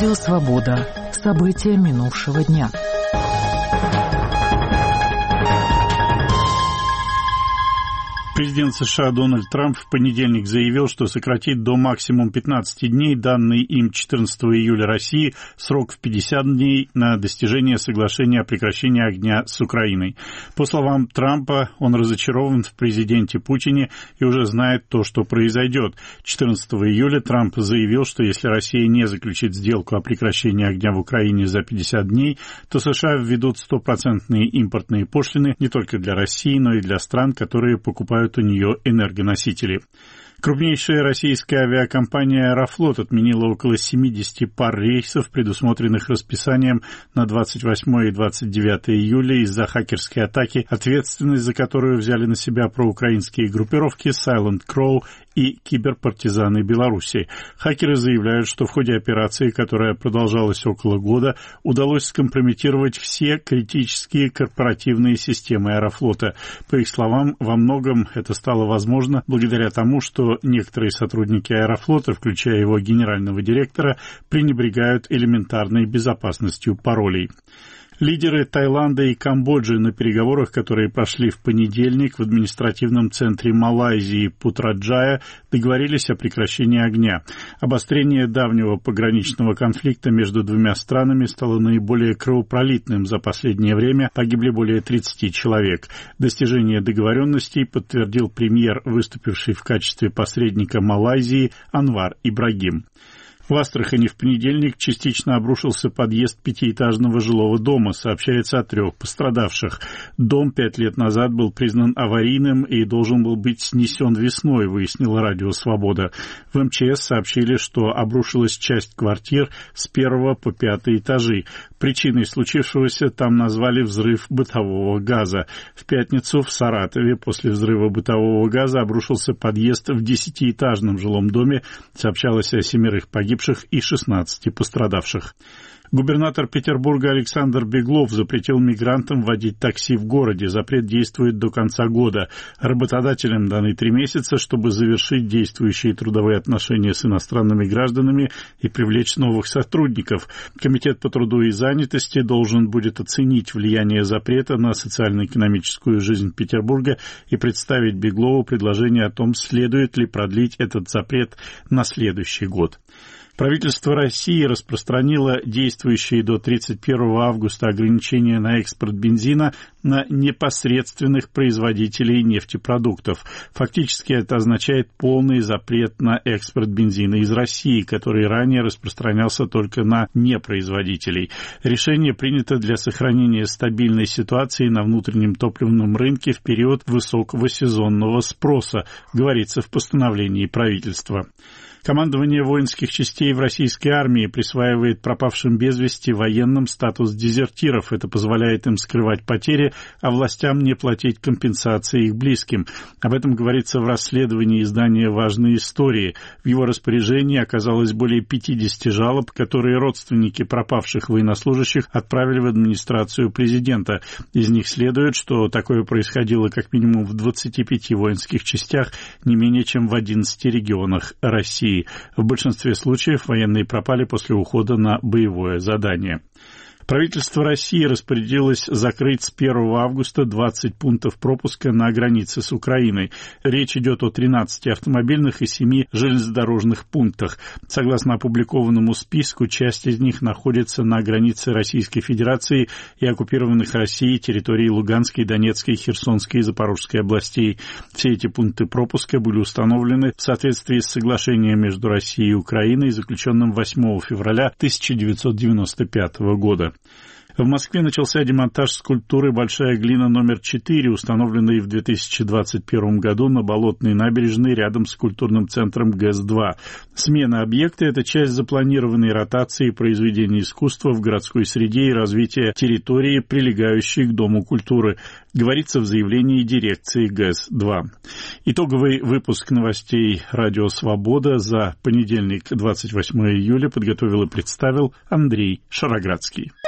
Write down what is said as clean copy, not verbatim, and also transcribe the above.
Радио «Свобода». События минувшего дня. Президент США Дональд Трамп в понедельник заявил, что сократит до максимум 15 дней данный им 14 июля России срок в 50 дней на достижение соглашения о прекращении огня с Украиной. По словам Трампа, он разочарован в президенте Путине и уже знает то, что произойдет. 14 июля Трамп заявил, что если Россия не заключит сделку о прекращении огня в Украине за 50 дней, то США введут 100% импортные пошлины не только для России, но и для стран, которые покупают у нее энергоносители. Крупнейшая российская авиакомпания «Аэрофлот» отменила около 70 пар рейсов, предусмотренных расписанием на 28 и 29 июля из-за хакерской атаки, ответственность за которую взяли на себя проукраинские группировки Silent Crow и киберпартизаны Беларуси. Хакеры заявляют, что в ходе операции, которая продолжалась около года, удалось скомпрометировать все критические корпоративные системы «Аэрофлота». По их словам, во многом это стало возможно благодаря тому, что некоторые сотрудники «Аэрофлота», включая его генерального директора, пренебрегают элементарной безопасностью паролей. Лидеры Таиланда и Камбоджи на переговорах, которые прошли в понедельник в административном центре Малайзии Путраджая, договорились о прекращении огня. Обострение давнего пограничного конфликта между двумя странами стало наиболее кровопролитным за последнее время. Погибли более 30 человек. Достижение договоренностей подтвердил премьер, выступивший в качестве посредника Малайзии, Анвар Ибрагим. В Астрахани в понедельник частично обрушился подъезд пятиэтажного жилого дома. Сообщается о 3 пострадавших. Дом 5 лет назад был признан аварийным и должен был быть снесен весной, выяснило Радио «Свобода». В МЧС сообщили, что обрушилась часть квартир с 1 по 5 этажи. Причиной случившегося там назвали взрыв бытового газа. В пятницу в Саратове после взрыва бытового газа обрушился подъезд в 10-этажном жилом доме. Сообщалось о 7 погибших и 16 пострадавших. Губернатор Петербурга Александр Беглов запретил мигрантам водить такси в городе. Запрет действует до конца года. Работодателям даны 3 месяца, чтобы завершить действующие трудовые отношения с иностранными гражданами и привлечь новых сотрудников. Комитет по труду и занятости должен будет оценить влияние запрета на социально-экономическую жизнь Петербурга и представить Беглову предложение о том, следует ли продлить этот запрет на следующий год. Правительство России распространило действующие до 31 августа ограничения на экспорт бензина на непосредственных производителей нефтепродуктов. Фактически это означает полный запрет на экспорт бензина из России, который ранее распространялся только на непроизводителей. Решение принято для сохранения стабильной ситуации на внутреннем топливном рынке в период высокого сезонного спроса, говорится в постановлении правительства. Командование воинских частей в российской армии присваивает пропавшим без вести военным статус дезертиров. Это позволяет им скрывать потери, а властям не платить компенсации их близким. Об этом говорится в расследовании издания «Важные истории». В его распоряжении оказалось более 50 жалоб, которые родственники пропавших военнослужащих отправили в администрацию президента. Из них следует, что такое происходило как минимум в 25 воинских частях, не менее чем в 11 регионах России. В большинстве случаев военные пропали после ухода на боевое задание. Правительство России распорядилось закрыть с 1 августа 20 пунктов пропуска на границе с Украиной. Речь идет о 13 автомобильных и 7 железнодорожных пунктах. Согласно опубликованному списку, часть из них находится на границе Российской Федерации и оккупированных Россией территорий Луганской, Донецкой, Херсонской и Запорожской областей. Все эти пункты пропуска были установлены в соответствии с соглашением между Россией и Украиной, заключенным 8 февраля 1995 года. В Москве начался демонтаж скульптуры «Большая глина номер 4», установленной в 2021 году на Болотной набережной рядом с культурным центром ГЭС-2. Смена объекта – это часть запланированной ротации произведений искусства в городской среде и развития территории, прилегающей к Дому культуры, говорится в заявлении дирекции ГЭС-2. Итоговый выпуск новостей «Радио Свобода» за понедельник, 28 июля, подготовил и представил Андрей Шароградский.